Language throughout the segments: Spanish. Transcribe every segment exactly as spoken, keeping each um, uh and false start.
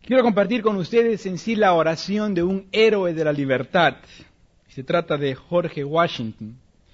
Quiero compartir con ustedes en sí la oración de un héroe de la libertad. Se trata de George Washington.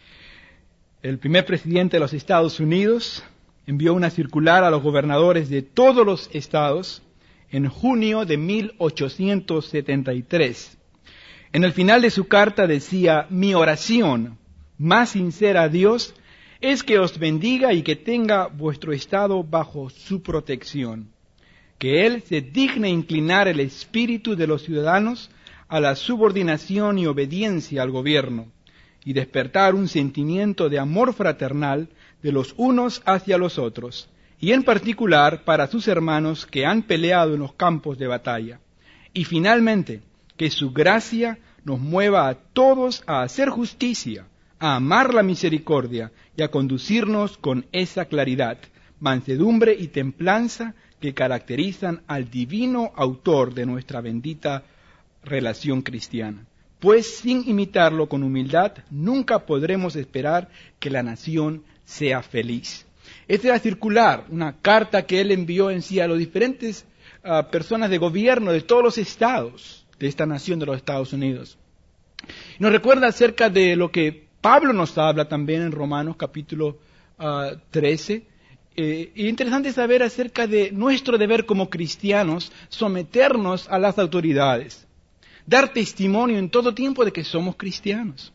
El primer presidente de los Estados Unidos envió una circular a los gobernadores de todos los estados en junio de mil ochocientos setenta y tres. En el final de su carta decía: mi oración más sincera a Dios es que os bendiga y que tenga vuestro estado bajo su protección. Que Él se digne inclinar el espíritu de los ciudadanos a la subordinación y obediencia al gobierno, y despertar un sentimiento de amor fraternal de los unos hacia los otros, y en particular para sus hermanos que han peleado en los campos de batalla. Y finalmente, que su gracia nos mueva a todos a hacer justicia, a amar la misericordia y a conducirnos con esa claridad, mansedumbre y templanza que caracterizan al divino autor de nuestra bendita relación cristiana. Pues sin imitarlo con humildad, nunca podremos esperar que la nación sea feliz. Esta era circular, una carta que él envió en sí a las diferentes uh, personas de gobierno de todos los estados de esta nación de los Estados Unidos. Nos recuerda acerca de lo que Pablo nos habla también en Romanos capítulo uh, trece. Eh, es interesante saber acerca de nuestro deber como cristianos, someternos a las autoridades, dar testimonio en todo tiempo de que somos cristianos.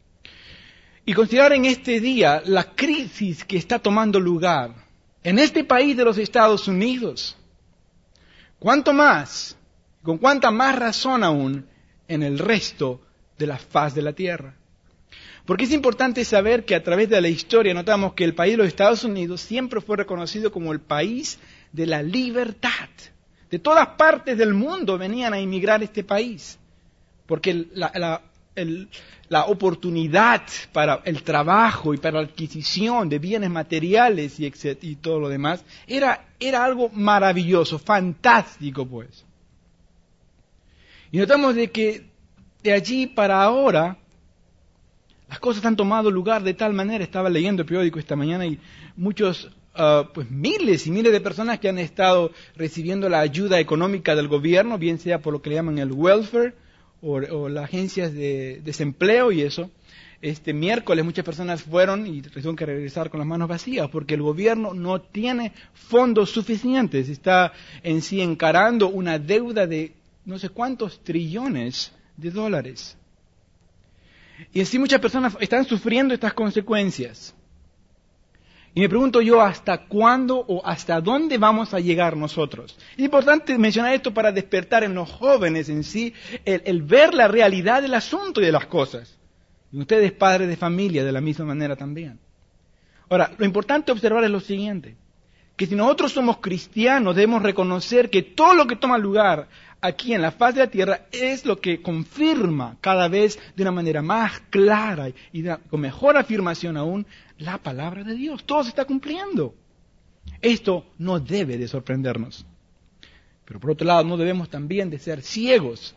Y considerar en este día la crisis que está tomando lugar en este país de los Estados Unidos. ¿Cuánto más, con cuánta más razón aún, en el resto de la faz de la tierra? Porque es importante saber que a través de la historia notamos que el país de los Estados Unidos siempre fue reconocido como el país de la libertad. De todas partes del mundo venían a inmigrar a este país, porque la, la, el, la oportunidad para el trabajo y para la adquisición de bienes materiales y, y todo lo demás era, era algo maravilloso, fantástico pues. Y notamos de que de allí para ahora las cosas han tomado lugar de tal manera. Estaba leyendo el periódico esta mañana y muchos, uh, pues miles y miles de personas que han estado recibiendo la ayuda económica del gobierno, bien sea por lo que le llaman el welfare o, o las agencias de desempleo y eso. Este miércoles muchas personas fueron y tuvieron que regresar con las manos vacías porque el gobierno no tiene fondos suficientes. Está en sí encarando una deuda de no sé cuántos trillones de dólares. Y así muchas personas están sufriendo estas consecuencias. Y me pregunto yo, ¿hasta cuándo o hasta dónde vamos a llegar nosotros? Es importante mencionar esto para despertar en los jóvenes en sí el, el ver la realidad del asunto y de las cosas. Y ustedes, padres de familia, de la misma manera también. Ahora, lo importante observar es lo siguiente, que si nosotros somos cristianos debemos reconocer que todo lo que toma lugar aquí en la faz de la tierra es lo que confirma cada vez de una manera más clara y de, con mejor afirmación aún la palabra de Dios. Todo se está cumpliendo. Esto no debe de sorprendernos. Pero por otro lado no debemos también de ser ciegos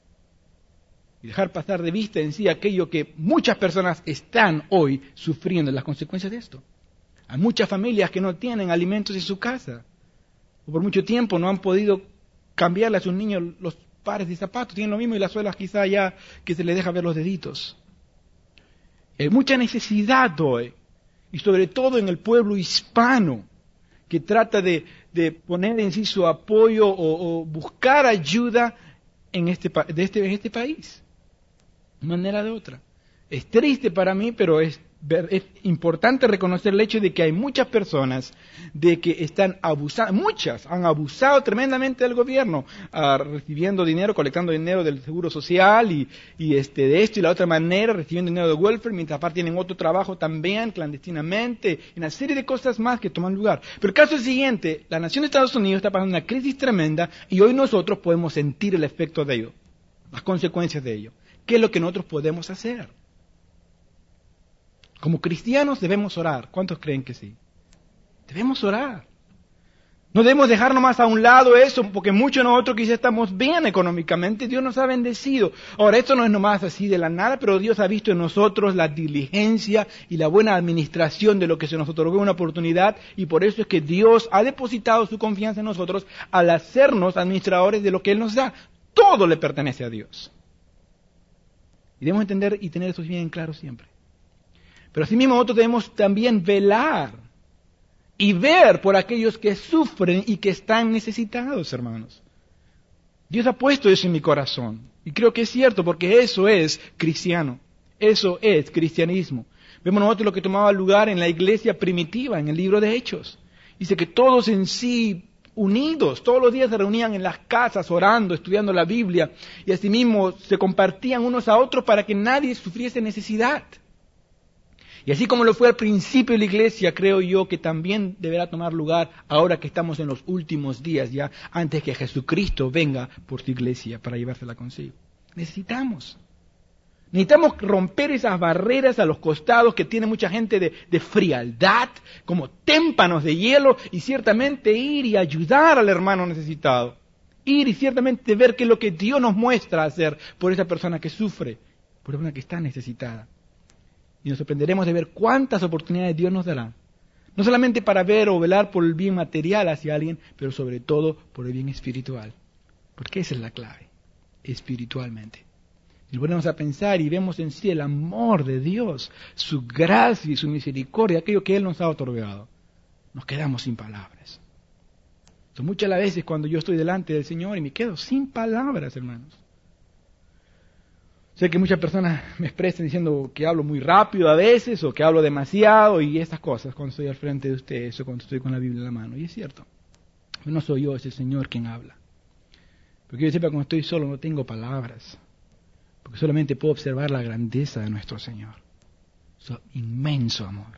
y dejar pasar de vista en sí aquello que muchas personas están hoy sufriendo las consecuencias de esto. Hay muchas familias que no tienen alimentos en su casa o por mucho tiempo no han podido cambiarle a sus niños los pares de zapatos, tienen lo mismo y las suelas quizá ya que se les deja ver los deditos. Hay mucha necesidad hoy, y sobre todo en el pueblo hispano, que trata de, de poner en sí su apoyo o, o buscar ayuda en este, de este, en este país, de manera de otra. Es triste para mí, pero es, es importante reconocer el hecho de que hay muchas personas de que están abusando, muchas han abusado tremendamente del gobierno, uh, recibiendo dinero, colectando dinero del seguro social y, y este, de esto y la otra manera, recibiendo dinero de welfare, mientras aparte tienen otro trabajo también, clandestinamente, y una serie de cosas más que toman lugar. Pero el caso es el siguiente, la nación de Estados Unidos está pasando una crisis tremenda y hoy nosotros podemos sentir el efecto de ello, las consecuencias de ello. ¿Qué es lo que nosotros podemos hacer? Como cristianos debemos orar. ¿Cuántos creen que sí? Debemos orar. No debemos dejar nomás a un lado eso, porque muchos de nosotros quizás estamos bien económicamente, Dios nos ha bendecido. Ahora, esto no es nomás así de la nada, pero Dios ha visto en nosotros la diligencia y la buena administración de lo que se nos otorgó una oportunidad, y por eso es que Dios ha depositado su confianza en nosotros al hacernos administradores de lo que Él nos da. Todo le pertenece a Dios. Y debemos entender y tener eso bien claro siempre. Pero asimismo nosotros debemos también velar y ver por aquellos que sufren y que están necesitados, hermanos. Dios ha puesto eso en mi corazón. Y creo que es cierto, porque eso es cristiano. Eso es cristianismo. Vemos nosotros lo que tomaba lugar en la iglesia primitiva, en el libro de Hechos. Dice que todos en sí, unidos, todos los días se reunían en las casas orando, estudiando la Biblia. Y asimismo se compartían unos a otros para que nadie sufriese necesidad. Y así como lo fue al principio de la iglesia, creo yo que también deberá tomar lugar ahora que estamos en los últimos días, ya antes que Jesucristo venga por su iglesia para llevársela consigo. Necesitamos. Necesitamos romper esas barreras a los costados que tiene mucha gente de, de frialdad, como témpanos de hielo, y ciertamente ir y ayudar al hermano necesitado. Ir y ciertamente ver qué es lo que Dios nos muestra hacer por esa persona que sufre, por esa persona que está necesitada. Y nos sorprenderemos de ver cuántas oportunidades Dios nos dará. No solamente para ver o velar por el bien material hacia alguien, pero sobre todo por el bien espiritual. Porque esa es la clave, espiritualmente. Y volvemos a pensar y vemos en sí el amor de Dios, su gracia y su misericordia, aquello que Él nos ha otorgado. Nos quedamos sin palabras. Son muchas las veces cuando yo estoy delante del Señor y me quedo sin palabras, hermanos. Sé que muchas personas me expresan diciendo que hablo muy rápido a veces o que hablo demasiado y estas cosas cuando estoy al frente de ustedes o cuando estoy con la Biblia en la mano. Y es cierto, no soy yo, es el Señor quien habla. Porque yo sepa, cuando estoy solo no tengo palabras, porque solamente puedo observar la grandeza de nuestro Señor, su inmenso amor.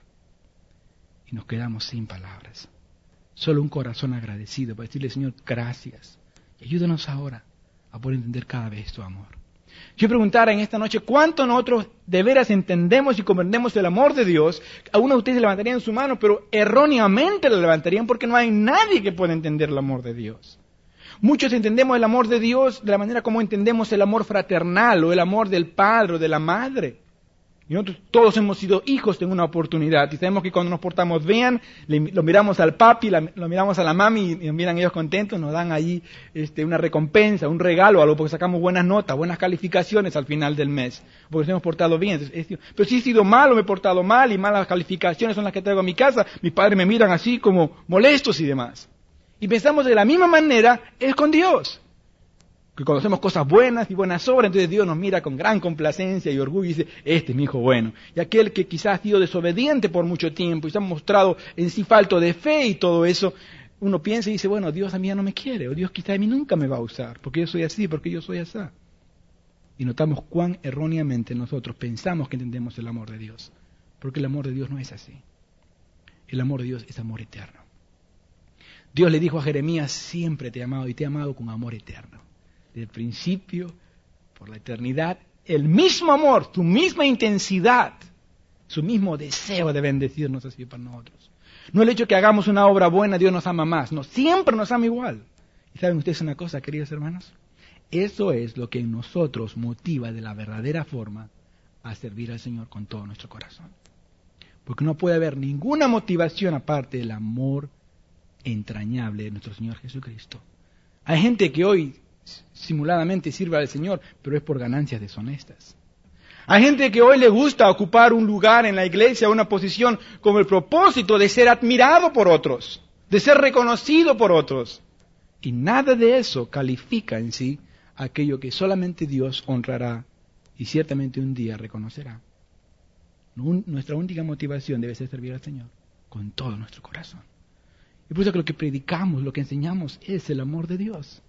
Y nos quedamos sin palabras. Solo un corazón agradecido para decirle, Señor, gracias. Y ayúdanos ahora a poder entender cada vez tu amor. Yo preguntara en esta noche, ¿cuánto nosotros de veras entendemos y comprendemos el amor de Dios? Algunos de ustedes levantarían su mano, pero erróneamente la levantarían porque no hay nadie que pueda entender el amor de Dios. Muchos entendemos el amor de Dios de la manera como entendemos el amor fraternal o el amor del padre o de la madre. Y nosotros todos hemos sido hijos en una oportunidad y sabemos que cuando nos portamos bien, le, lo miramos al papi, la, lo miramos a la mami y, y miran ellos contentos, nos dan ahí este, una recompensa, un regalo, algo porque sacamos buenas notas, buenas calificaciones al final del mes, porque nos hemos portado bien. Entonces, es, pero si he sido malo, me he portado mal y malas calificaciones son las que traigo a mi casa, mis padres me miran así como molestos y demás. Y pensamos de la misma manera es con Dios. Que cuando hacemos cosas buenas y buenas obras, entonces Dios nos mira con gran complacencia y orgullo y dice, este es mi hijo bueno. Y aquel que quizás ha sido desobediente por mucho tiempo y se ha mostrado en sí falto de fe y todo eso, uno piensa y dice, bueno, Dios a mí ya no me quiere, o Dios quizás a mí nunca me va a usar, porque yo soy así, porque yo soy así. Y notamos cuán erróneamente nosotros pensamos que entendemos el amor de Dios, porque el amor de Dios no es así. El amor de Dios es amor eterno. Dios le dijo a Jeremías, siempre te he amado y te he amado con amor eterno. Desde el principio, por la eternidad, el mismo amor, su misma intensidad, su mismo deseo de bendecirnos así para nosotros. No el hecho que hagamos una obra buena, Dios nos ama más, no, siempre nos ama igual. ¿Y saben ustedes una cosa, queridos hermanos? Eso es lo que en nosotros motiva de la verdadera forma a servir al Señor con todo nuestro corazón. Porque no puede haber ninguna motivación aparte del amor entrañable de nuestro Señor Jesucristo. Hay gente que hoy simuladamente sirve al Señor, pero es por ganancias deshonestas. Hay gente que hoy le gusta ocupar un lugar en la iglesia, una posición con el propósito de ser admirado por otros, de ser reconocido por otros. Y nada de eso califica en sí aquello que solamente Dios honrará y ciertamente un día reconocerá. Nuestra única motivación debe ser servir al Señor con todo nuestro corazón. Y por eso que lo que predicamos, lo que enseñamos es el amor de Dios.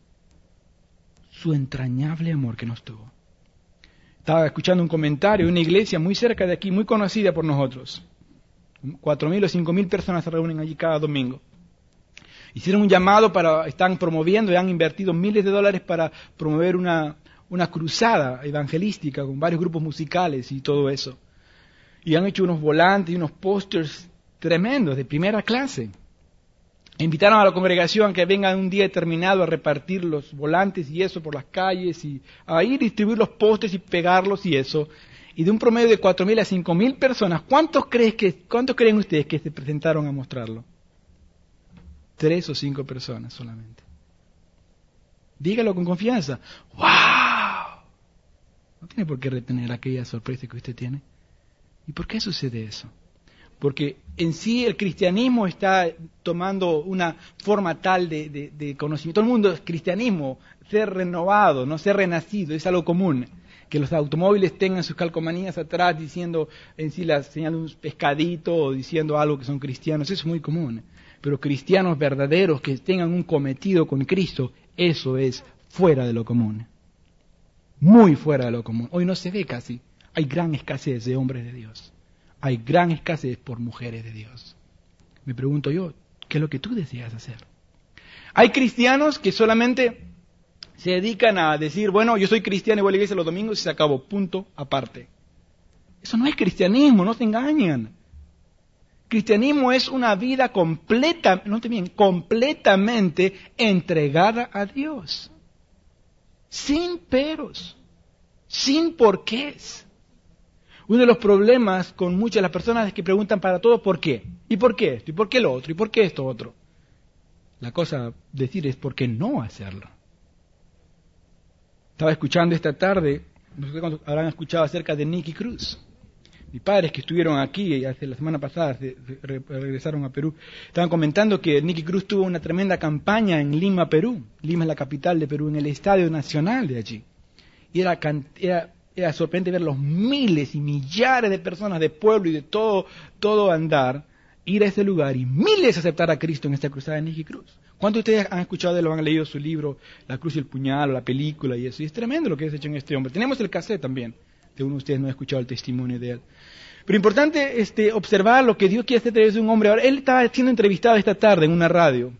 Su entrañable amor que nos tuvo. Estaba escuchando un comentario de una iglesia muy cerca de aquí, muy conocida por nosotros. Cuatro mil o cinco mil personas se reúnen allí cada domingo. Hicieron un llamado para, están promoviendo y han invertido miles de dólares para promover una, una cruzada evangelística con varios grupos musicales y todo eso. Y han hecho unos volantes y unos pósters tremendos, de primera clase. Invitaron a la congregación a que vengan un día determinado a repartir los volantes y eso por las calles y a ir a distribuir los postes y pegarlos y eso. Y de un promedio de cuatro mil a cinco mil personas, ¿cuántos, crees que, ¿cuántos creen ustedes que se presentaron a mostrarlo? Tres o cinco personas solamente. Dígalo con confianza. ¡Wow! No tiene por qué retener aquella sorpresa que usted tiene. ¿Y por qué sucede eso? Porque en sí el cristianismo está tomando una forma tal de, de, de conocimiento. Todo el mundo es cristianismo, ser renovado, no ser renacido, es algo común. Que los automóviles tengan sus calcomanías atrás diciendo en sí la señal de un pescadito o diciendo algo que son cristianos, eso es muy común. Pero cristianos verdaderos que tengan un cometido con Cristo, eso es fuera de lo común. Muy fuera de lo común. Hoy no se ve casi. Hay gran escasez de hombres de Dios. Hay gran escasez por mujeres de Dios. Me pregunto yo, ¿qué es lo que tú deseas hacer? Hay cristianos que solamente se dedican a decir, bueno, yo soy cristiano y voy a la iglesia los domingos y se acabó, punto, aparte. Eso no es cristianismo, no se engañan. Cristianismo es una vida completa, no te bien, completamente entregada a Dios. Sin peros, sin porqués. Uno de los problemas con muchas de las personas es que preguntan para todo ¿por qué? ¿Y por qué esto? ¿Y por qué lo otro? ¿Y por qué esto otro? La cosa a decir es ¿por qué no hacerlo? Estaba escuchando esta tarde, no sé cuántos habrán escuchado acerca de Nicky Cruz. Mis padres que estuvieron aquí hace la semana pasada, regresaron a Perú, estaban comentando que Nicky Cruz tuvo una tremenda campaña en Lima, Perú. Lima es la capital de Perú, en el Estadio Nacional de allí. Y era, era, era sorprendente ver los miles y millares de personas de pueblo y de todo, todo andar, ir a ese lugar y miles aceptar a Cristo en esta cruzada de Nicky Cruz. ¿Cuántos de ustedes han escuchado de él o han leído su libro, La Cruz y el Puñal, o la película y eso? Y es tremendo lo que es hecho en este hombre. Tenemos el cassette también. De uno de ustedes no ha escuchado el testimonio de él. Pero importante este, observar lo que Dios quiere hacer a través de un hombre. Ahora, él estaba siendo entrevistado esta tarde en una radio.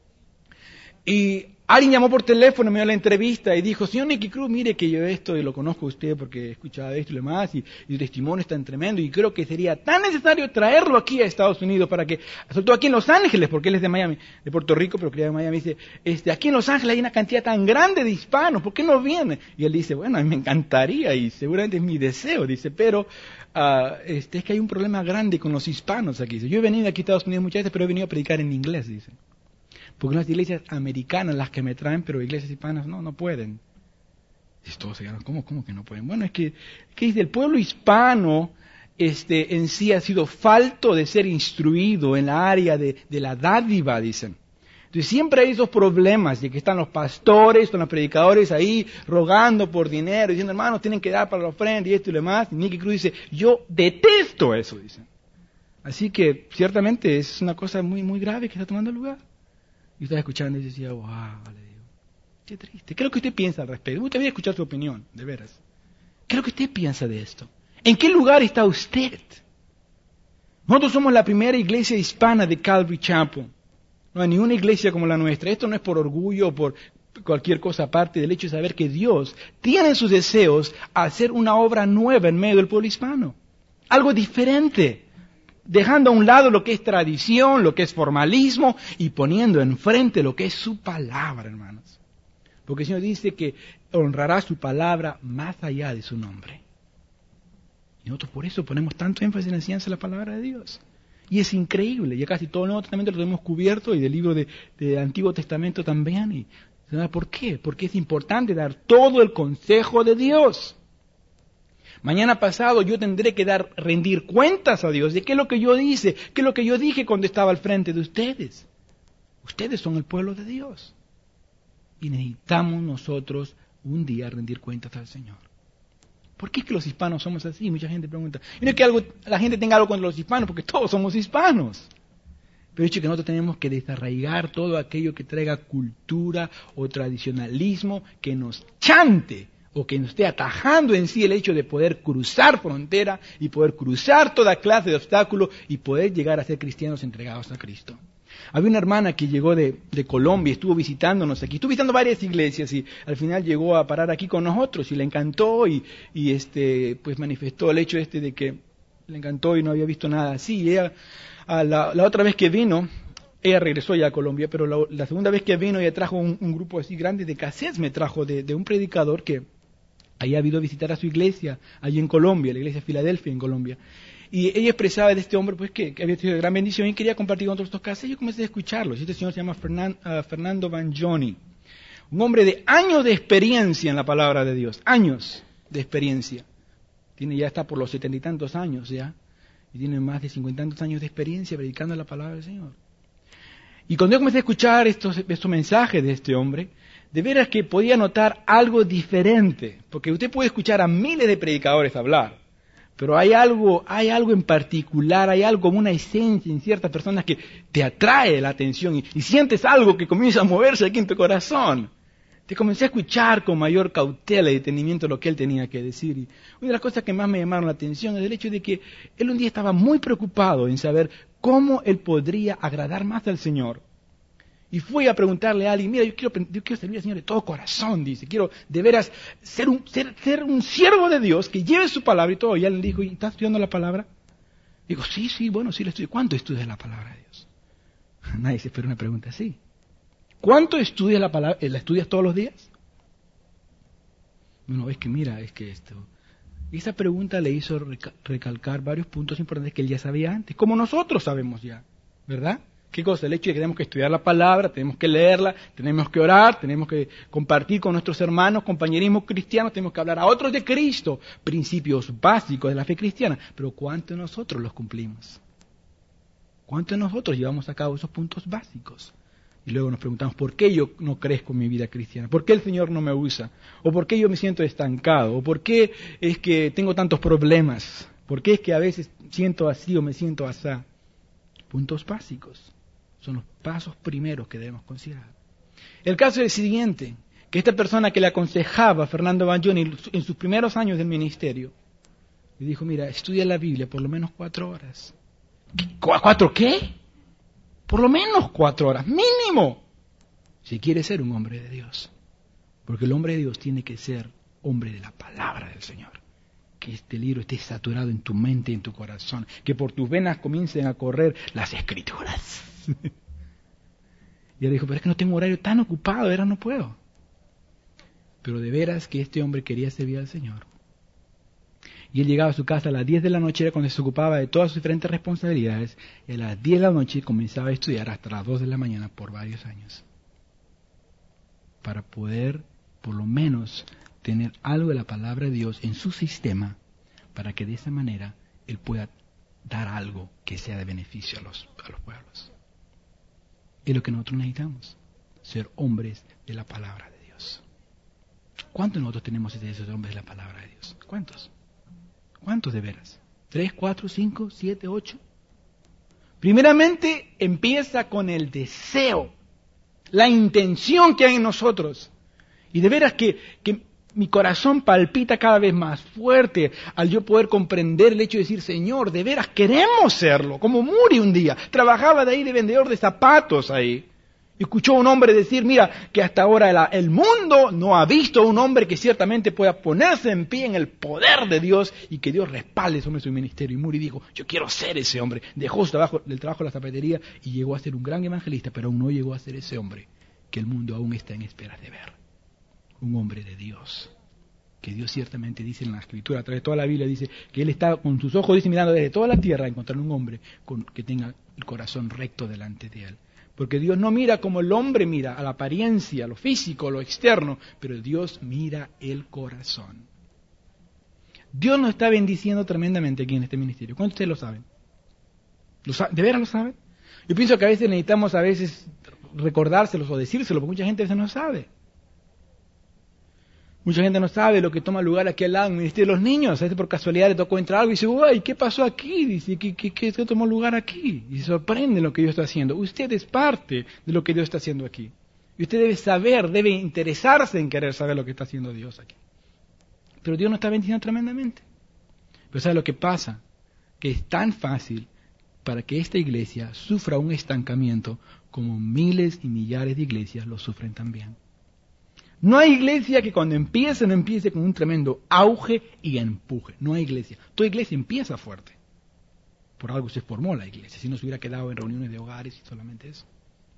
Y alguien llamó por teléfono, me dio la entrevista y dijo, señor Nicky Cruz, mire que yo esto y lo conozco a usted porque he escuchado esto y lo demás, y, y su testimonio es tan tremendo, y creo que sería tan necesario traerlo aquí a Estados Unidos para que, sobre todo aquí en Los Ángeles, porque él es de Miami, de Puerto Rico, pero criado en Miami, dice, este, aquí en Los Ángeles hay una cantidad tan grande de hispanos, ¿por qué no viene? Y él dice, bueno, a mí me encantaría y seguramente es mi deseo, dice, pero uh, este, es que hay un problema grande con los hispanos aquí. Dice, yo he venido aquí a Estados Unidos muchas veces, pero he venido a predicar en inglés, dice. Porque las iglesias americanas las que me traen, pero iglesias hispanas no, no pueden. Dice, todos se quedan, ¿cómo, cómo que no pueden? Bueno, es que, que dice, el pueblo hispano este, en sí ha sido falto de ser instruido en la área de, de la dádiva, dicen. Entonces siempre hay esos problemas de que están los pastores, están los predicadores ahí rogando por dinero, diciendo, hermanos, tienen que dar para la ofrenda y esto y lo demás. Y Nicky Cruz dice, yo detesto eso, dicen. Así que ciertamente es una cosa muy, muy grave que está tomando lugar. Y estaba escuchando y decía, wow, le digo, qué triste. ¿Qué es lo que usted piensa al respecto? Usted voy a escuchar su opinión, de veras. ¿Qué es lo que usted piensa de esto? ¿En qué lugar está usted? Nosotros somos la primera iglesia hispana de Calvary Chapel. No hay ninguna iglesia como la nuestra. Esto no es por orgullo o por cualquier cosa aparte del hecho de saber que Dios tiene sus deseos a hacer una obra nueva en medio del pueblo hispano. Algo diferente. Dejando a un lado lo que es tradición, lo que es formalismo, y poniendo enfrente lo que es su palabra, hermanos. Porque el Señor dice que honrará su palabra más allá de su nombre. Y nosotros por eso ponemos tanto énfasis en la enseñanza de la palabra de Dios. Y es increíble, ya casi todo el Nuevo Testamento lo tenemos cubierto, y del libro del de Antiguo Testamento también. Y, ¿por qué? Porque es importante dar todo el consejo de Dios. Mañana pasado yo tendré que dar, rendir cuentas a Dios de qué es lo que yo hice, qué es lo que yo dije cuando estaba al frente de ustedes. Ustedes son el pueblo de Dios. Y necesitamos nosotros un día rendir cuentas al Señor. ¿Por qué es que los hispanos somos así? Mucha gente pregunta. Y no es que algo, la gente tenga algo contra los hispanos, porque todos somos hispanos. Pero el hecho es que nosotros tenemos que desarraigar todo aquello que traiga cultura o tradicionalismo que nos chante, o que nos esté atajando en sí el hecho de poder cruzar frontera y poder cruzar toda clase de obstáculos y poder llegar a ser cristianos entregados a Cristo. Había una hermana que llegó de, de Colombia, estuvo visitándonos aquí, estuvo visitando varias iglesias y al final llegó a parar aquí con nosotros y le encantó y, y este, pues manifestó el hecho este de que le encantó y no había visto nada así. Y ella, a la, la otra vez que vino, ella regresó ya a Colombia, pero la, la segunda vez que vino ella trajo un, un grupo así grande de cassettes, me trajo de, de un predicador que había ido a visitar a su iglesia, allí en Colombia, la iglesia de Filadelfia en Colombia. Y ella expresaba de este hombre pues que, que había sido de gran bendición y quería compartir con otros estos cassettes. Yo comencé a escucharlos. Este señor se llama Fernan, uh, Fernando Banjoni, un hombre de años de experiencia en la palabra de Dios, años de experiencia. Tiene ya está por los setenta y tantos años ya, y tiene más de cincuenta y tantos años de experiencia predicando la palabra del Señor. Y cuando yo comencé a escuchar estos, estos mensajes de este hombre, de veras que podía notar algo diferente, porque usted puede escuchar a miles de predicadores hablar, pero hay algo, hay algo en particular, hay algo como una esencia en ciertas personas que te atrae la atención y, y sientes algo que comienza a moverse aquí en tu corazón. Te comencé a escuchar con mayor cautela y detenimiento lo que él tenía que decir. Y una de las cosas que más me llamaron la atención es el hecho de que él un día estaba muy preocupado en saber cómo él podría agradar más al Señor. Y fue a preguntarle a alguien, mira, yo quiero, yo quiero servir al Señor de todo corazón, dice, quiero de veras ser un, ser, ser un siervo de Dios que lleve su palabra y todo. Y él le dijo, ¿y estás estudiando la palabra? Digo, sí, sí, bueno, sí la estudio. ¿Cuánto estudias la palabra de Dios? Nadie se espera una pregunta así. ¿Cuánto estudias la palabra? ¿La estudias todos los días? Bueno, es que mira, es que esto... Y esa pregunta le hizo recalcar varios puntos importantes que él ya sabía antes, como nosotros sabemos ya, ¿verdad? ¿Qué cosa? El hecho de que tenemos que estudiar la palabra, tenemos que leerla, tenemos que orar, tenemos que compartir con nuestros hermanos, compañerismo cristiano, tenemos que hablar a otros de Cristo, principios básicos de la fe cristiana. Pero ¿cuánto de nosotros los cumplimos? ¿Cuánto de nosotros llevamos a cabo esos puntos básicos? Y luego nos preguntamos, ¿por qué yo no crezco en mi vida cristiana? ¿Por qué el Señor no me usa? ¿O por qué yo me siento estancado? ¿O por qué es que tengo tantos problemas? ¿Por qué es que a veces siento así o me siento así? Puntos básicos. Son los pasos primeros que debemos considerar. El caso es el siguiente, que esta persona que le aconsejaba a Fernando Banjoni en sus primeros años del ministerio, le dijo, mira, estudia la Biblia por lo menos cuatro horas. ¿Cuatro qué? Por lo menos cuatro horas, mínimo, si quiere ser un hombre de Dios. Porque el hombre de Dios tiene que ser hombre de la palabra del Señor. Que este libro esté saturado en tu mente y en tu corazón. Que por tus venas comiencen a correr las escrituras. Y él dijo, pero es que no tengo horario tan ocupado, ahora no puedo. Pero de veras que este hombre quería servir al Señor. Y él llegaba a su casa a las diez de la noche, era cuando se ocupaba de todas sus diferentes responsabilidades, y a las diez de la noche comenzaba a estudiar hasta las dos de la mañana por varios años. Para poder, por lo menos, tener algo de la palabra de Dios en su sistema, para que de esa manera él pueda dar algo que sea de beneficio a los, a los pueblos. Es lo que nosotros necesitamos, ser hombres de la palabra de Dios. ¿Cuántos de nosotros tenemos ese deseo de hombres de la palabra de Dios? ¿Cuántos? ¿Cuántos de veras? ¿Tres, cuatro, cinco, siete, ocho? Primeramente empieza con el deseo, la intención que hay en nosotros. Y de veras que, que mi corazón palpita cada vez más fuerte al yo poder comprender el hecho de decir, Señor, de veras queremos serlo, como Muri un día, trabajaba de ahí de vendedor de zapatos ahí. Y escuchó a un hombre decir, mira, que hasta ahora la, el mundo no ha visto a un hombre que ciertamente pueda ponerse en pie en el poder de Dios y que Dios respalde sobre su ministerio. Y Muri dijo, yo quiero ser ese hombre. Dejó su trabajo, el trabajo de la zapatería y llegó a ser un gran evangelista, pero aún no llegó a ser ese hombre que el mundo aún está en espera de ver. Un hombre de Dios, que Dios ciertamente dice en la Escritura, a través de toda la Biblia, dice que Él está con sus ojos, dice, mirando desde toda la tierra a encontrar un hombre con, que tenga el corazón recto delante de Él. Porque Dios no mira como el hombre mira, a la apariencia, a lo físico, a lo externo, pero Dios mira el corazón. Dios nos está bendiciendo tremendamente aquí en este ministerio. ¿Cuántos de ustedes lo saben? ¿Lo saben? ¿De veras lo saben? Yo pienso que a veces necesitamos a veces recordárselos o decírselos, porque mucha gente a veces no sabe. Mucha gente no sabe lo que toma lugar aquí al lado en el ministerio de los niños. A veces por casualidad le tocó entrar algo y dice, uy, ¿qué pasó aquí? Dice, ¿qué, qué, qué, qué tomó lugar aquí? Y se sorprende lo que Dios está haciendo. Usted es parte de lo que Dios está haciendo aquí. Y usted debe saber, debe interesarse en querer saber lo que está haciendo Dios aquí. Pero Dios nos está bendiciendo tremendamente. Pero ¿sabe lo que pasa? Que es tan fácil para que esta iglesia sufra un estancamiento como miles y millares de iglesias lo sufren también. No hay iglesia que cuando empiece no empiece con un tremendo auge y empuje. No hay iglesia. Toda iglesia empieza fuerte. Por algo se formó la iglesia, si no se hubiera quedado en reuniones de hogares y solamente eso.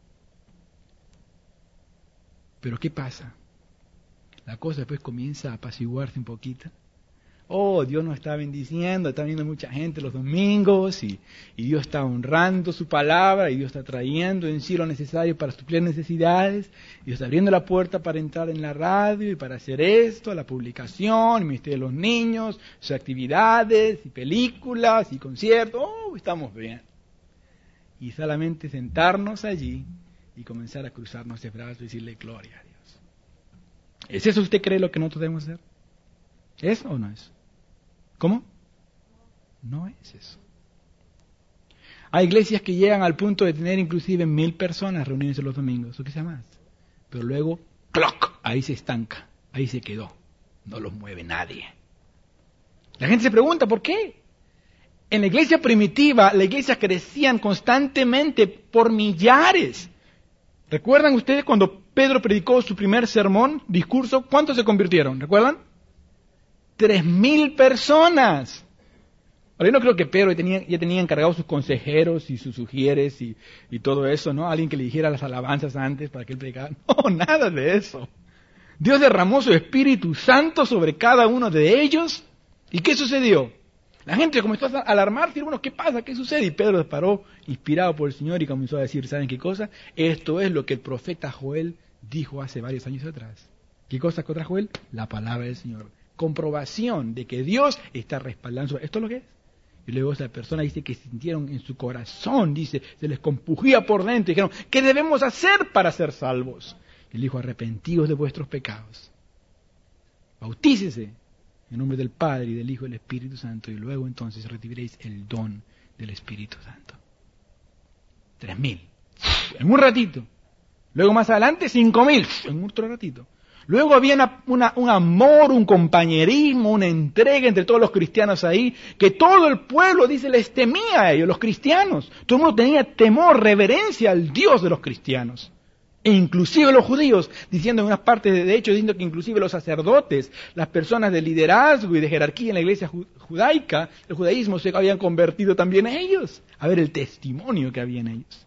Pero ¿qué pasa? La cosa después comienza a apaciguarse un poquito. Oh, Dios nos está bendiciendo, está viendo mucha gente los domingos y, y Dios está honrando su palabra y Dios está trayendo en sí lo necesario para suplir necesidades. Y Dios está abriendo la puerta para entrar en la radio y para hacer esto, la publicación, el ministerio de los niños, sus actividades y películas y conciertos. Oh, estamos bien. Y solamente sentarnos allí y comenzar a cruzarnos de brazos y decirle gloria a Dios. ¿Es eso usted cree lo que nosotros debemos hacer? ¿Es o no es? ¿Cómo? No es eso. Hay iglesias que llegan al punto de tener inclusive mil personas reunidas los domingos, o quizá más. Pero luego, ¡cloc! Ahí se estanca, ahí se quedó. No los mueve nadie. La gente se pregunta, ¿por qué? En la iglesia primitiva, las iglesias crecían constantemente por millares. ¿Recuerdan ustedes cuando Pedro predicó su primer sermón, discurso? ¿Cuántos se convirtieron? ¿Recuerdan? Tres mil personas. Ahora yo no creo que Pedro ya tenía, ya tenía encargados sus consejeros y sus sugieres y, y todo eso, ¿no? Alguien que le dijera las alabanzas antes para que él predicara. No, nada de eso. Dios derramó su Espíritu Santo sobre cada uno de ellos. ¿Y qué sucedió? La gente comenzó a alarmarse y bueno, ¿qué pasa? ¿Qué sucede? Y Pedro disparó, inspirado por el Señor, y comenzó a decir, ¿saben qué cosa? Esto es lo que el profeta Joel dijo hace varios años atrás. ¿Qué cosa contra Joel? La palabra del Señor. Comprobación de que Dios está respaldando. ¿Esto es lo que es? Y luego esa persona dice que sintieron en su corazón, dice, se les compugía por dentro y dijeron, ¿qué debemos hacer para ser salvos? Y él dijo, arrepentíos de vuestros pecados. Bautícese en nombre del Padre y del Hijo y del Espíritu Santo y luego entonces recibiréis el don del Espíritu Santo. Tres mil. En un ratito. Luego más adelante, cinco mil. En otro ratito. Luego había una, una, un amor, un compañerismo, una entrega entre todos los cristianos ahí, que todo el pueblo, dice, les temía a ellos, los cristianos. Todo el mundo tenía temor, reverencia al Dios de los cristianos. E inclusive los judíos, diciendo en unas partes, de hecho, diciendo que inclusive los sacerdotes, las personas de liderazgo y de jerarquía en la iglesia judaica, el judaísmo, se habían convertido también en ellos. A ver el testimonio que había en ellos.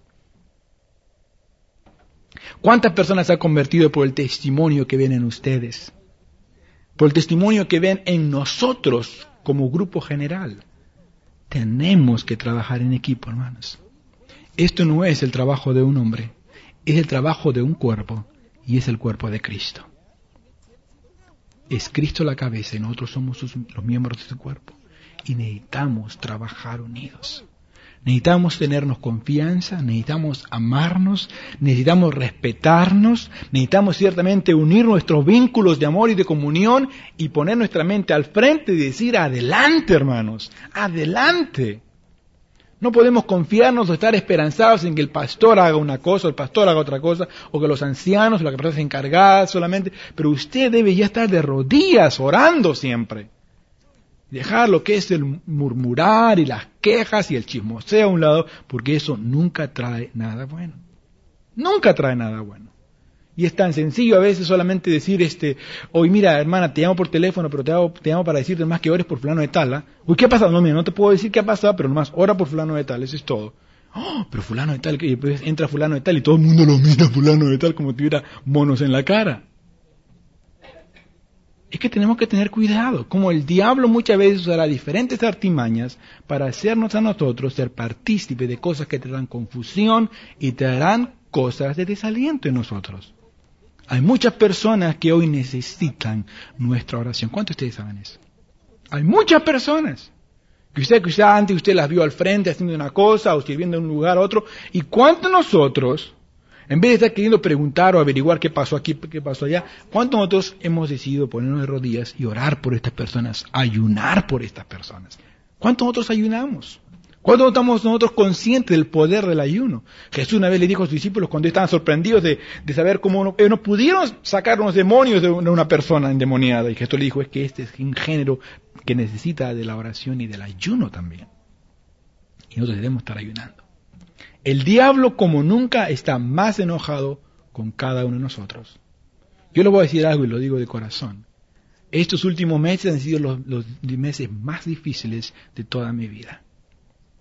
¿Cuántas personas se han convertido por el testimonio que ven en ustedes? Por el testimonio que ven en nosotros como grupo general. Tenemos que trabajar en equipo, hermanos. Esto no es el trabajo de un hombre, es el trabajo de un cuerpo y es el cuerpo de Cristo. Es Cristo la cabeza y nosotros somos sus, los miembros de su cuerpo. Y necesitamos trabajar unidos. Necesitamos tenernos confianza, necesitamos amarnos, necesitamos respetarnos, necesitamos ciertamente unir nuestros vínculos de amor y de comunión y poner nuestra mente al frente y decir adelante, hermanos, adelante. No podemos confiarnos o estar esperanzados en que el pastor haga una cosa, o el pastor haga otra cosa, o que los ancianos o las personas encargadas solamente, pero usted debe ya estar de rodillas orando siempre. Dejar lo que es el murmurar y las quejas y el chismoseo a un lado, porque eso nunca trae nada bueno. Nunca trae nada bueno. Y es tan sencillo a veces solamente decir, este, hoy mira hermana, te llamo por teléfono, pero te llamo, te llamo para decirte más que ores por fulano de tal. ¿Ah? Uy, ¿qué ha pasado? No, mira, no te puedo decir qué ha pasado, pero nomás ora por fulano de tal, eso es todo. Oh, pero fulano de tal, y después entra fulano de tal y todo el mundo lo mira fulano de tal como si tuviera monos en la cara. Es que tenemos que tener cuidado, como el diablo muchas veces usará diferentes artimañas para hacernos a nosotros ser partícipes de cosas que traerán confusión y traerán cosas de desaliento en nosotros. Hay muchas personas que hoy necesitan nuestra oración. ¿Cuántos de ustedes saben eso? Hay muchas personas que usted quizá antes usted las vio al frente haciendo una cosa o sirviendo en un lugar a otro. ¿Y cuántos nosotros, en vez de estar queriendo preguntar o averiguar qué pasó aquí, qué pasó allá, cuántos nosotros hemos decidido ponernos de rodillas y orar por estas personas, ayunar por estas personas? ¿Cuántos nosotros ayunamos? ¿Cuántos estamos nosotros conscientes del poder del ayuno? Jesús una vez le dijo a sus discípulos cuando estaban sorprendidos de, de saber cómo no, ellos no pudieron sacar unos demonios de una persona endemoniada. Y Jesús le dijo, es que este es un género que necesita de la oración y del ayuno también. Y nosotros debemos estar ayunando. El diablo como nunca está más enojado con cada uno de nosotros. Yo le voy a decir algo y lo digo de corazón. Estos últimos meses han sido los, los meses más difíciles de toda mi vida.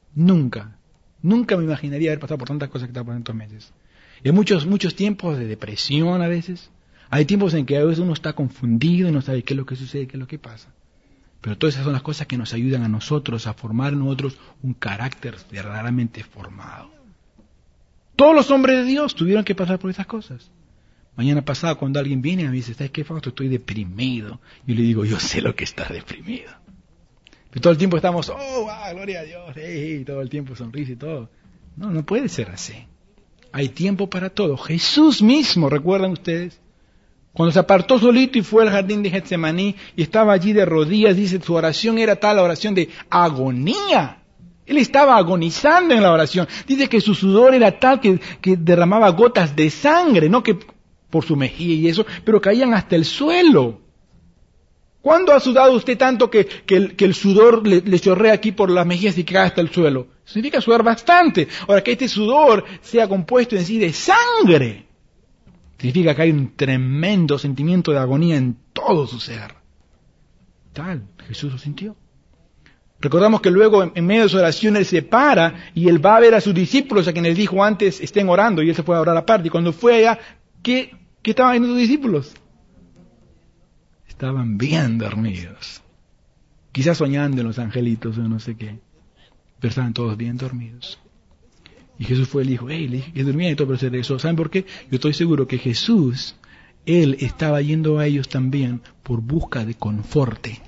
Nunca. Nunca me imaginaría haber pasado por tantas cosas que estaba pasando estos meses. Y hay muchos, muchos tiempos de depresión a veces. Hay tiempos en que a veces uno está confundido y no sabe qué es lo que sucede, qué es lo que pasa. Pero todas esas son las cosas que nos ayudan a nosotros a formar en nosotros un carácter verdaderamente formado. Todos los hombres de Dios tuvieron que pasar por esas cosas. Mañana pasado cuando alguien viene y me dice, ¿sabes qué, Fausto? Estoy deprimido. Yo le digo, yo sé lo que estás deprimido. Pero todo el tiempo estamos, oh, ah, gloria a Dios, hey, todo el tiempo sonrisa y todo. No, no puede ser así. Hay tiempo para todo. Jesús mismo, ¿recuerdan ustedes? Cuando se apartó solito y fue al jardín de Getsemaní y estaba allí de rodillas, dice, su oración era tal, la oración de agonía. Él estaba agonizando en la oración. Dice que su sudor era tal que, que derramaba gotas de sangre, no que por su mejilla y eso, pero caían hasta el suelo. ¿Cuándo ha sudado usted tanto que, que, el, que el sudor le, le chorrea aquí por las mejillas y cae hasta el suelo? Significa sudar bastante. Ahora, que este sudor sea compuesto en sí de sangre, significa que hay un tremendo sentimiento de agonía en todo su ser. Tal, Jesús lo sintió. Recordamos que luego, en, en medio de su oración, Él se para y Él va a ver a sus discípulos, a quienes dijo antes, estén orando, y Él se fue a orar aparte. Y cuando fue allá, ¿qué, qué estaban viendo sus discípulos? Estaban bien dormidos. Quizás soñando en los angelitos o no sé qué. Pero estaban todos bien dormidos. Y Jesús fue y le dijo, hey, le dije que dormían y todo, pero se regresó. ¿Saben por qué? Yo estoy seguro que Jesús, Él estaba yendo a ellos también por busca de conforte.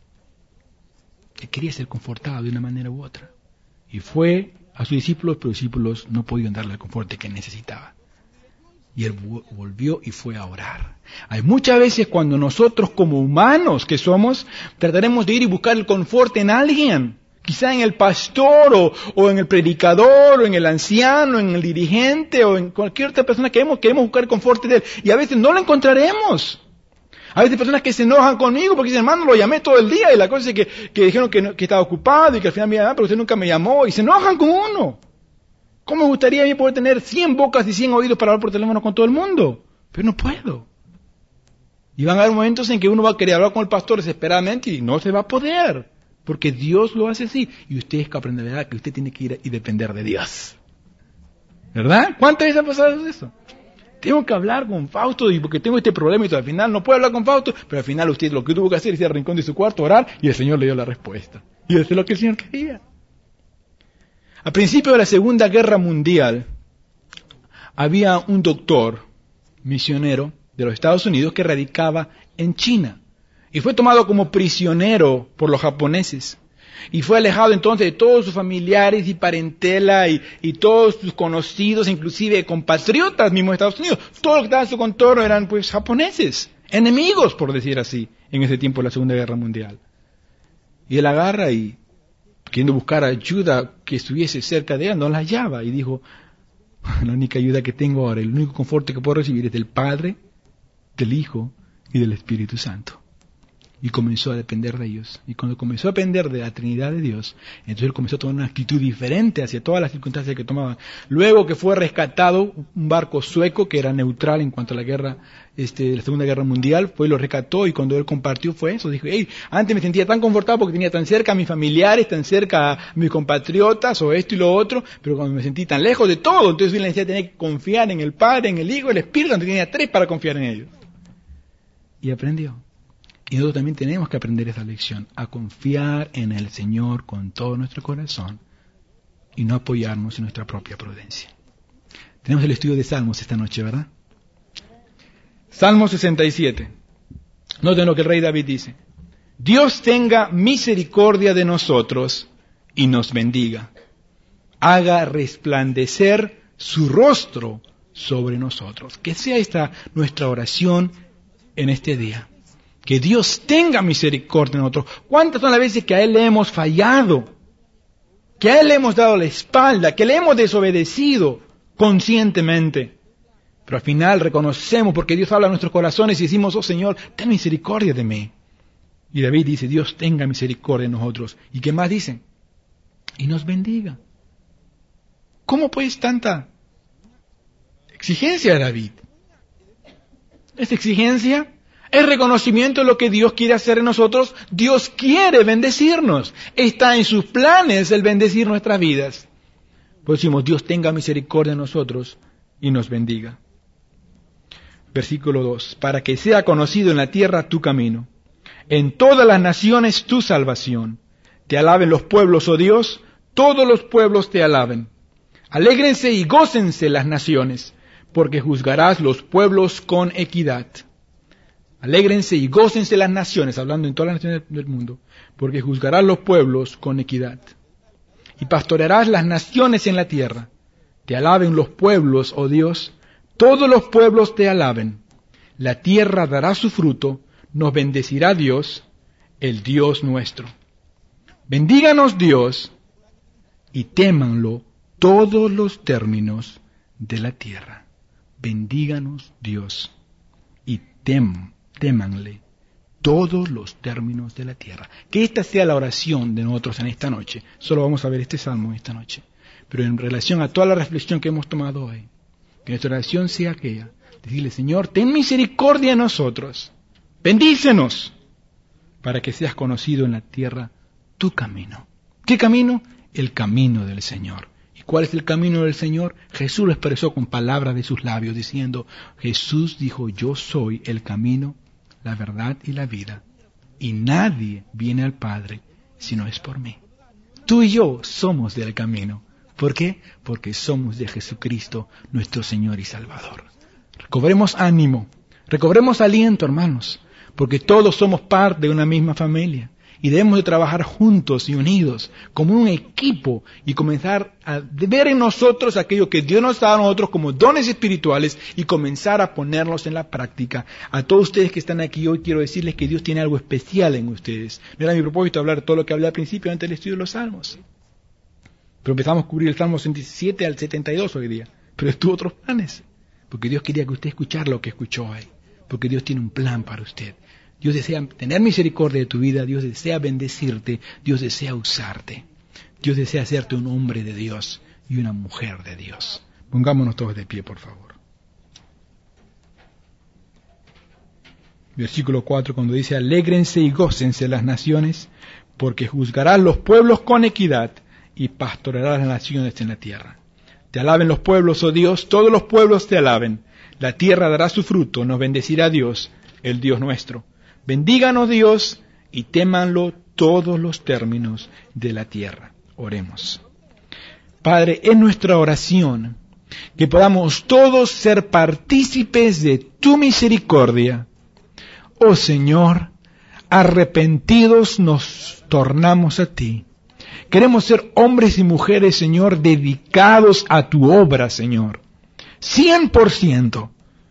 Él quería ser confortado de una manera u otra. Y fue a sus discípulos, pero los discípulos no podían darle el conforte que necesitaba. Y Él volvió y fue a orar. Hay muchas veces cuando nosotros como humanos que somos, trataremos de ir y buscar el confort en alguien. Quizá en el pastor, o, o en el predicador, o en el anciano, en el dirigente, o en cualquier otra persona que queremos, queremos buscar el confort de él. Y a veces no lo encontraremos. A veces hay personas que se enojan conmigo porque dicen, hermano, lo llamé todo el día, y la cosa es que, que dijeron que, no, que estaba ocupado, y que al final me llamaron, pero usted nunca me llamó, y se enojan con uno. ¿Cómo me gustaría a mí poder tener cien bocas y cien oídos para hablar por teléfono con todo el mundo? Pero no puedo. Y van a haber momentos en que uno va a querer hablar con el pastor desesperadamente y no se va a poder. Porque Dios lo hace así. Y usted es que aprenderá que usted tiene que ir y depender de Dios. ¿Verdad? ¿Cuántas veces ha pasado eso? Tengo que hablar con Fausto y porque tengo este problema y todo. Al final no puedo hablar con Fausto, pero al final usted lo que tuvo que hacer es ir al rincón de su cuarto, orar, y el Señor le dio la respuesta. Y eso es lo que el Señor quería. A principio de la Segunda Guerra Mundial, había un doctor misionero de los Estados Unidos que radicaba en China. Y fue tomado como prisionero por los japoneses. Y fue alejado entonces de todos sus familiares y parentela y, y todos sus conocidos, inclusive compatriotas mismos de Estados Unidos. Todo lo que estaba en su contorno eran pues japoneses, enemigos por decir así, en ese tiempo de la Segunda Guerra Mundial. Y él agarra y, queriendo buscar ayuda que estuviese cerca de él, no la hallaba. Y dijo, la única ayuda que tengo ahora, el único confort que puedo recibir es del Padre, del Hijo y del Espíritu Santo. Y comenzó a depender de ellos. Y cuando comenzó a depender de la Trinidad de Dios, entonces él comenzó a tomar una actitud diferente hacia todas las circunstancias que tomaba. Luego que fue rescatado un barco sueco que era neutral en cuanto a la guerra, este, la Segunda Guerra Mundial, fue y lo rescató, y cuando él compartió fue eso. Dijo, hey, antes me sentía tan confortable porque tenía tan cerca a mis familiares, tan cerca a mis compatriotas, o esto y lo otro, pero cuando me sentí tan lejos de todo, entonces yo le decía, tenía que confiar en el Padre, en el Hijo, en el Espíritu, entonces tenía tres para confiar en ellos. Y aprendió. Y nosotros también tenemos que aprender esa lección, a confiar en el Señor con todo nuestro corazón y no apoyarnos en nuestra propia prudencia. Tenemos el estudio de Salmos esta noche, ¿verdad? Salmo sesenta y siete. Noten lo que el rey David dice. Dios tenga misericordia de nosotros y nos bendiga. Haga resplandecer su rostro sobre nosotros. Que sea esta nuestra oración en este día. Que Dios tenga misericordia de nosotros. ¿Cuántas son las veces que a Él le hemos fallado? Que a Él le hemos dado la espalda, que le hemos desobedecido conscientemente. Pero al final reconocemos porque Dios habla a nuestros corazones y decimos, oh Señor, ten misericordia de mí. Y David dice, Dios tenga misericordia de nosotros. ¿Y qué más dicen? Y nos bendiga. ¿Cómo pues tanta exigencia de David? Esta exigencia Es reconocimiento de lo que Dios quiere hacer en nosotros. Dios quiere bendecirnos. Está en sus planes el bendecir nuestras vidas. Pues decimos, Dios tenga misericordia de nosotros y nos bendiga. Versículo dos. Para que sea conocido en la tierra tu camino, en todas las naciones tu salvación. Te alaben los pueblos, oh Dios, todos los pueblos te alaben. Alégrense y gócense las naciones, porque juzgarás los pueblos con equidad. Alégrense y gócense las naciones, hablando en todas las naciones del mundo, porque juzgarás los pueblos con equidad. Y pastorearás las naciones en la tierra. Te alaben los pueblos, oh Dios, todos los pueblos te alaben. La tierra dará su fruto, nos bendecirá Dios, el Dios nuestro. Bendíganos Dios, y témanlo todos los términos de la tierra. Bendíganos Dios, y tem, témanle todos los términos de la tierra. Que esta sea la oración de nosotros en esta noche. Solo vamos a ver este salmo esta noche. Pero en relación a toda la reflexión que hemos tomado hoy, que nuestra oración sea aquella, decirle, Señor, ten misericordia de nosotros, bendícenos, para que seas conocido en la tierra tu camino. ¿Qué camino? El camino del Señor. ¿Y cuál es el camino del Señor? Jesús lo expresó con palabras de sus labios, diciendo, Jesús dijo, yo soy el camino, la verdad y la vida, y nadie viene al Padre si no es por mí. Tú y yo somos del camino. ¿Por qué? Porque somos de Jesucristo, nuestro Señor y Salvador. Recobremos ánimo, recobremos aliento, hermanos, porque todos somos parte de una misma familia y debemos de trabajar juntos y unidos como un equipo y comenzar a ver en nosotros aquello que Dios nos da a nosotros como dones espirituales y comenzar a ponerlos en la práctica. A todos ustedes que están aquí hoy quiero decirles que Dios tiene algo especial en ustedes. No era mi propósito hablar todo lo que hablé al principio antes del estudio de los Salmos. Pero empezamos a cubrir el Salmo sesenta y siete al setenta y dos hoy día. Pero tuvo otros planes. Porque Dios quería que usted escuchara lo que escuchó hoy. Porque Dios tiene un plan para usted. Dios desea tener misericordia de tu vida. Dios desea bendecirte. Dios desea usarte. Dios desea hacerte un hombre de Dios y una mujer de Dios. Pongámonos todos de pie, por favor. Versículo cuatro, cuando dice, alégrense y gócense las naciones, porque juzgarás los pueblos con equidad y pastorearás las naciones en la tierra. Te alaben los pueblos, oh Dios, todos los pueblos te alaben. La tierra dará su fruto, nos bendecirá Dios, el Dios nuestro. Bendíganos Dios y témanlo todos los términos de la tierra. Oremos. Padre, es nuestra oración que podamos todos ser partícipes de tu misericordia. Oh Señor, arrepentidos nos tornamos a ti. Queremos ser hombres y mujeres, Señor, dedicados a tu obra, Señor. Cien por ciento.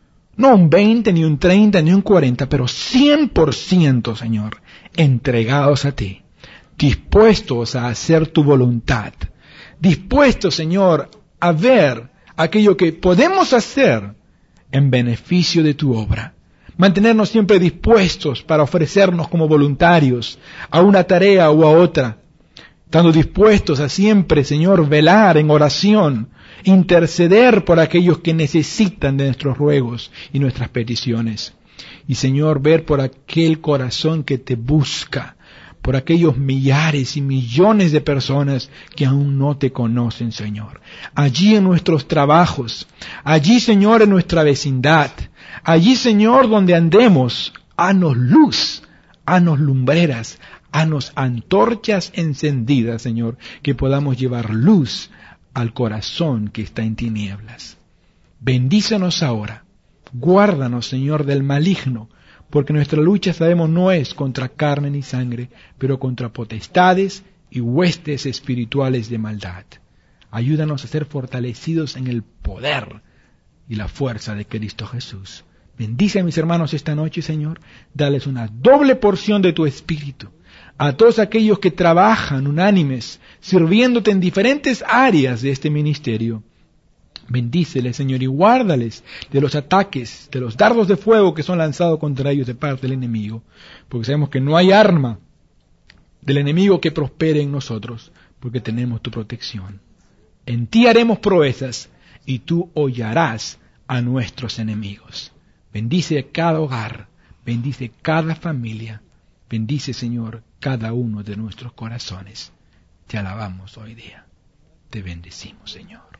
No un veinte, ni un treinta, ni un cuarenta, pero cien por ciento, Señor, entregados a ti. Dispuestos a hacer tu voluntad. Dispuestos, Señor, a ver aquello que podemos hacer en beneficio de tu obra. Mantenernos siempre dispuestos para ofrecernos como voluntarios a una tarea o a otra. Estando dispuestos a siempre, Señor, velar en oración, interceder por aquellos que necesitan de nuestros ruegos y nuestras peticiones. Y, Señor, ver por aquel corazón que te busca, por aquellos millares y millones de personas que aún no te conocen, Señor. Allí en nuestros trabajos, allí, Señor, en nuestra vecindad, allí, Señor, donde andemos, haznos luz, haznos lumbreras, haznos antorchas encendidas, Señor, que podamos llevar luz al corazón que está en tinieblas. Bendícenos ahora, guárdanos, Señor, del maligno, porque nuestra lucha, sabemos, no es contra carne ni sangre, pero contra potestades y huestes espirituales de maldad. Ayúdanos a ser fortalecidos en el poder y la fuerza de Cristo Jesús. Bendice a mis hermanos esta noche, Señor, dales una doble porción de tu Espíritu. A todos aquellos que trabajan unánimes, sirviéndote en diferentes áreas de este ministerio. Bendíceles, Señor, y guárdales de los ataques, de los dardos de fuego que son lanzados contra ellos de parte del enemigo. Porque sabemos que no hay arma del enemigo que prospere en nosotros, porque tenemos tu protección. En ti haremos proezas, y tú hollarás a nuestros enemigos. Bendice cada hogar, bendice cada familia, bendice, Señor, cada uno de nuestros corazones. Te alabamos hoy día, te bendecimos, Señor.